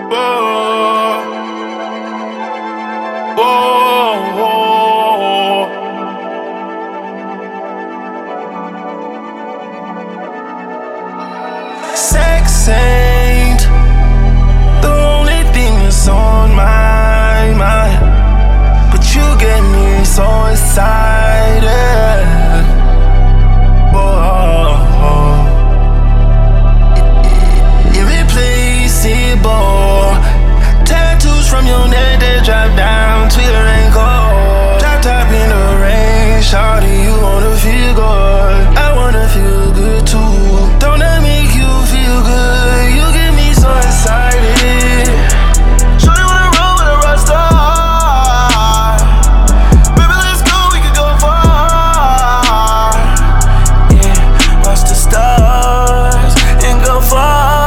Whoa, whoa, whoa. Sex ain't the only thing that's on my mind, but you get me so excited. Whoa, irreplaceable. Tattoos from your neck that drop down to your ankle. Drop top in the rain, shawty, you wanna feel good. I wanna feel good too. Don't that make you feel good? You get me so excited. Shawty wanna roll with a rock star. Baby, let's go, we can go far. Yeah, watch the stars and go far.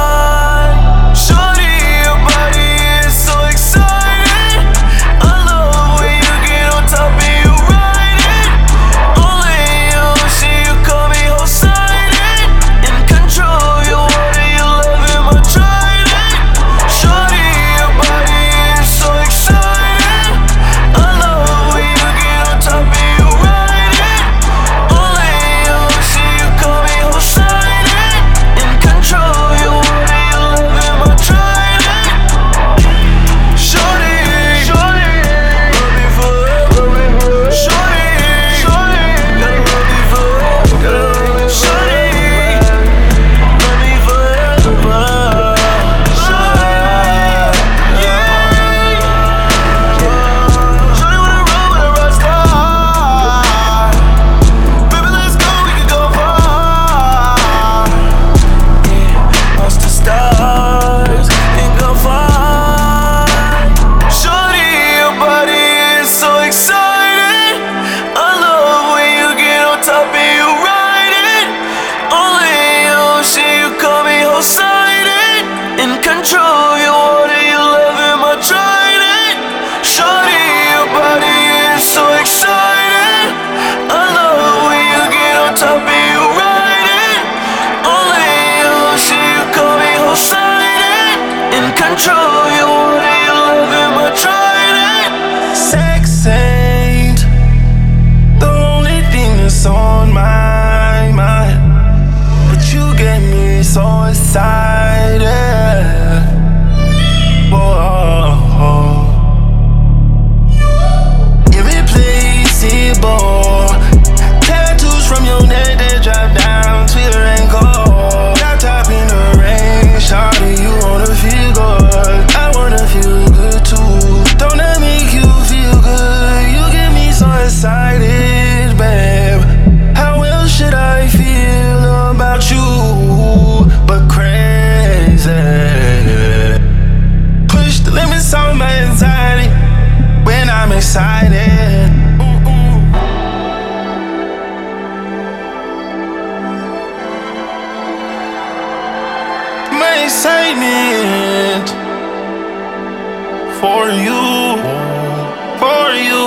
Control your water, you loving my trident. Shorty, your body is so exciting. I love when you get on top and you ride it. Only you, see you call me Poseidon. In control your water, you loving my trident. Sex ain't the only thing that's on my mind, but you get me so excited. Tattoos from your neck that drop down to your ankle. Drop top in the rain, shawty, you wanna feel good. I wanna feel good too. Don't that make you feel good? You get me so excited, babe. How else should I feel about you but crazy? Push the limits on my anxiety when I'm excited. My excitement for you, for you.